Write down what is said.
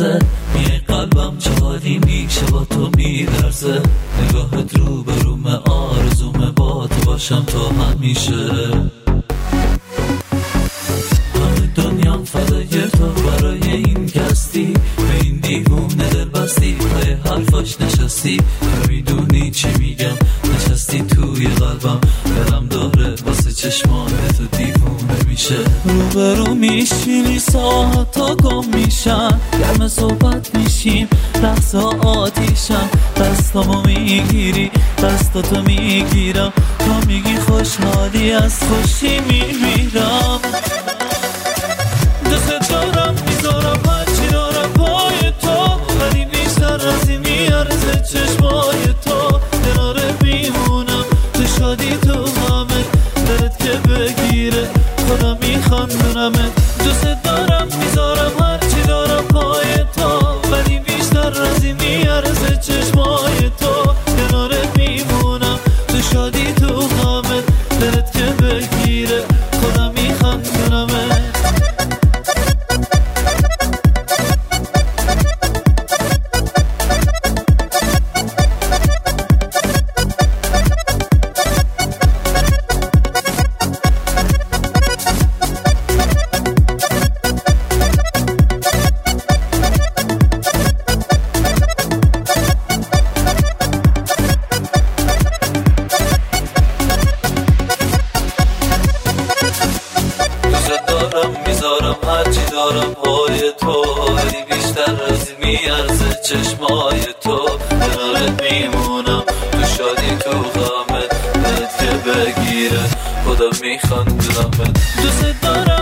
میترسه، میای قلبم چه حالی میشه با تو میلرزه، نگاهت رو به رومه، آرزومه با تو باشم تا همیشه. همه دنیام فدای تو، برای این کستی به این دیوونه دل بستی، پای حرفاش نشستی، نمیدونی چی میگم، نشستی توی قلبم، دلم داره واسه چشمان تو دیوونه میشه. روبرو میشینی ساعت تا گم میشن، گرم صحبت میشیم رقص آتیشم، دستامو میگیری دستاتو میگیرم، تا میگی خوشحالی از خوشی میمیرم. دوست دارم میذارم هرچی دارم پای تو، ولی بیشتر از این میارزه چشمای تو، کناره میمونم تو شادی تو همه، دلت که بگیره خودم میخندونمه. دوست دارم میذارم هرچی دارم پای تو، ولی بیشتر از این میارزه چشمای تو، کناره میمونم تو شادی تو همه، دلت که بگیره خودم میخندونمه. میذارم هرچی دارم پای تو، ولی بیشتر از این میارزه چشمای تو، کنارت میمونم تو شادی تو غمت، دلت که بگیره خودم میخندونمت. دوست دارم